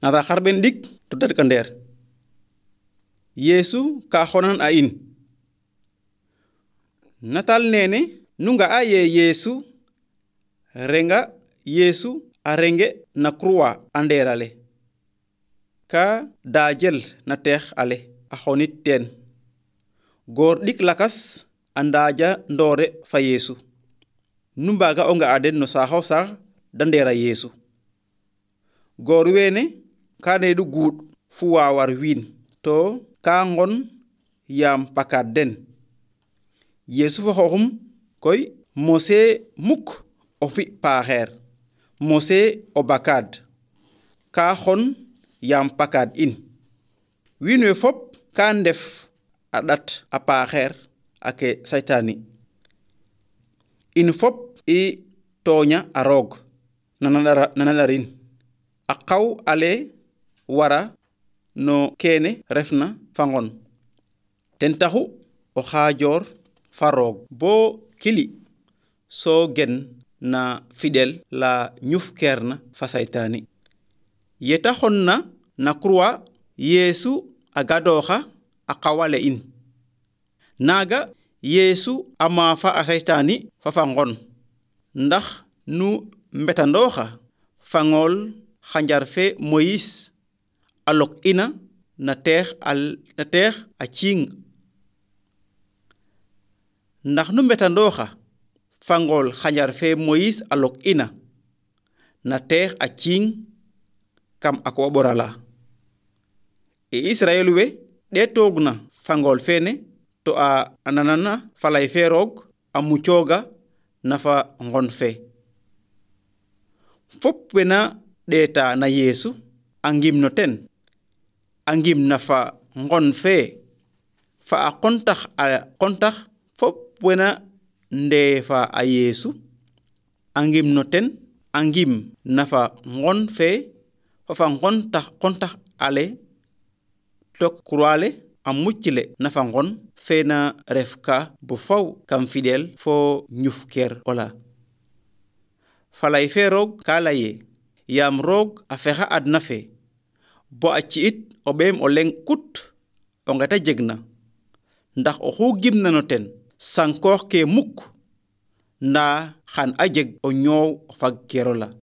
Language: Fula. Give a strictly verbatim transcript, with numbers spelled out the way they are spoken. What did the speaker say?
nata xarben ndik to tat ka ndeer yeesu ka xonan a in natal nene nu nga a ye yeesu renga yeesu a renge na croix a ndeerale ka daajel na teex ale a xonit teen goor ɗik lakas a ndaaja ndoore fa yeesu nu mbaaga o nga'a den no saaxo saax da ndeera yeesu goor weene ka needu guuɗ fu waawar wiin to ka ngon yaam pakaat den yeesu fa xooxum koy mose mukk o fi paaxeer mose o bakaad ka xon yaam pakaad in wiin we fop ka ndef a ɗat a paaxeer ake saytaani in fop i tooña a roog nana ɗarin a qaw ale wara no kene refna fa ngon ten taxu o xaajoor fa roog bo kili so gen na fidel la ñufkeerna fa saytaani yeta xonna na croix yeesu a gadooxa a qawale in naaga yeesu a maafa a saytaani fa fa ngon ndax nu mbetandooxa fa ngool xanjar fe moyis a lok ina na teex al na teex a ciing ndax nu mbetandooxa fa ngool xanjar fe moyis a lok ina na teex a ciing kam a ko borala e Israel we de toogna fa ngool fene to a nanana falay fe roog a mucooga na fa ngon fe fop wena ɗeeta na yeesu a ngim no ten a ngim na fa ngon fe fa a kontax a kontax fop wena ndeefa a yeesu a ngim no ten a ngim na fa ngon fe fa fa ngontax kontax ale tok kurale a muccile na fa ngon fe na ref ka bu faw kam fidel fo ñufkeer ola falay fe roog ka laye yaam roog a fexa adna fe bo a ci'it o ɓeem o leng kut o ngeta jegna ndax oxu gimna no ten sankoox ke mukk ndaa xan a jeg o ñoow o fag kerola